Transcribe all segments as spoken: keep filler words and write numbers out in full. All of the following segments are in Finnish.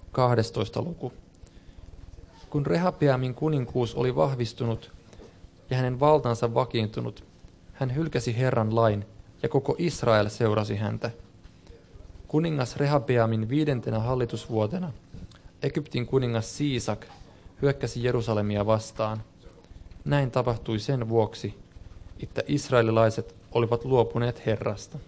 kahdestoista luku. Kun Rehabeamin kuninkuus oli vahvistunut ja hänen valtansa vakiintunut, hän hylkäsi Herran lain ja koko Israel seurasi häntä. Kuningas Rehabeamin viidentenä hallitusvuotena Egyptin kuningas Siisak hyökkäsi Jerusalemia vastaan. Näin tapahtui sen vuoksi, että israelilaiset olivat luopuneet Herrasta.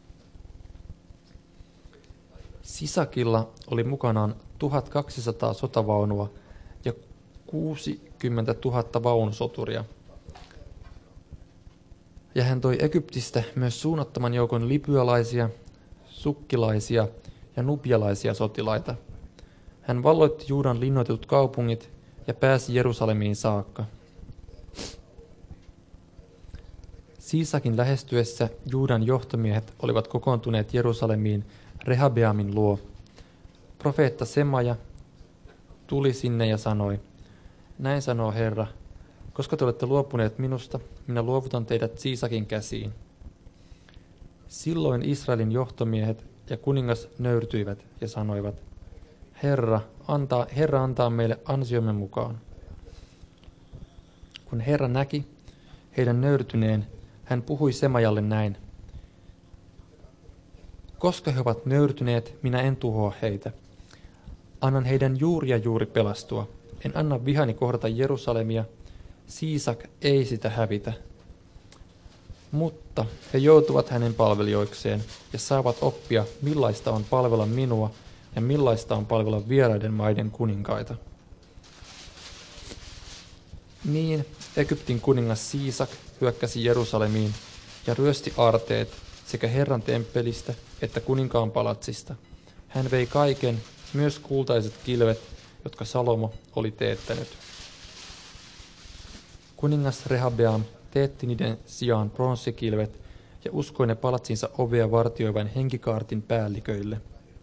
Sisakilla oli mukanaan tuhatkaksisataa sotavaunua ja kuusikymmentätuhatta vaunusoturia. Ja hän toi Egyptistä myös suunnattoman joukon libyalaisia, sukkilaisia ja nubialaisia sotilaita. Hän valloitti Juudan linnoitetut kaupungit ja pääsi Jerusalemiin saakka. Siisakin lähestyessä Juudan johtomiehet olivat kokoontuneet Jerusalemiin Rehabeamin luo. Profeetta Semaja tuli sinne ja sanoi, näin sanoo Herra, koska te olette luopuneet minusta, minä luovutan teidät Siisakin käsiin. Silloin Israelin johtomiehet ja kuningas nöyrtyivät ja sanoivat, Herra antaa, Herra antaa meille ansiomme mukaan. Kun Herra näki heidän nöyrtyneen, hän puhui Semajalle näin. Koska he ovat nöyrtyneet, minä en tuhoa heitä. Annan heidän juuri ja juuri pelastua. En anna vihani kohdata Jerusalemia. Siisak ei sitä hävitä. Mutta he joutuvat hänen palvelijoikseen ja saavat oppia, millaista on palvella minua ja millaista on palvella vieraiden maiden kuninkaita. Niin Egyptin kuningas Siisak hyökkäsi Jerusalemiin ja ryösti aarteet sekä Herran temppelistä että kuninkaan palatsista. Hän vei kaiken, myös kultaiset kilvet, jotka Salomo oli teettänyt. Kuningas Rehabeam teetti niiden sijaan pronssikilvet ja uskoi ne palatsinsa ovea vartioivan henkikaartin päälliköille.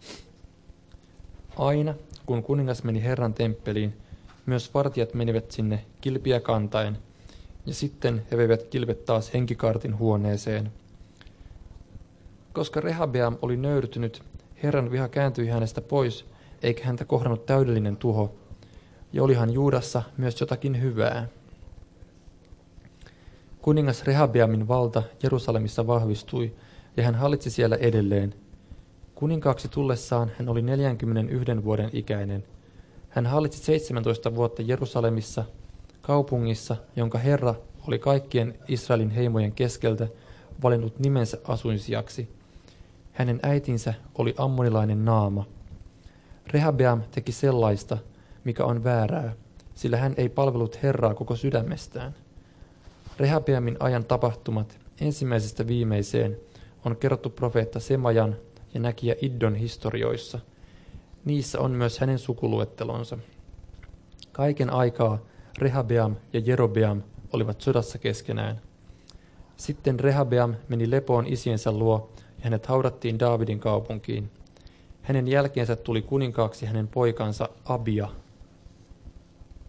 Aina, kun kuningas meni Herran temppeliin, myös vartijat menivät sinne kilpiä kantaen, ja sitten he veivät kilvet taas henkikaartin huoneeseen. Koska Rehabeam oli nöyrtynyt, Herran viha kääntyi hänestä pois, eikä häntä kohdannut täydellinen tuho, ja olihan Juudassa myös jotakin hyvää. Kuningas Rehabeamin valta Jerusalemissa vahvistui, ja hän hallitsi siellä edelleen. Kuninkaaksi tullessaan hän oli neljänkymmenenyhden vuoden ikäinen. Hän hallitsi seitsemäntoista vuotta Jerusalemissa, kaupungissa, jonka Herra oli kaikkien Israelin heimojen keskeltä valinnut nimensä asuinsijaksi. Hänen äitinsä oli ammonilainen Naama. Rehabeam teki sellaista, mikä on väärää, sillä hän ei palvellut Herraa koko sydämestään. Rehabeamin ajan tapahtumat ensimmäisestä viimeiseen on kerrottu profeetta Semajan ja näkijä Iddon historioissa. Niissä on myös hänen sukuluettelonsa. Kaiken aikaa Rehabeam ja Jerobeam olivat sodassa keskenään. Sitten Rehabeam meni lepoon isiensä luo ja hänet haudattiin Daavidin kaupunkiin. Hänen jälkeensä tuli kuninkaaksi hänen poikansa Abia.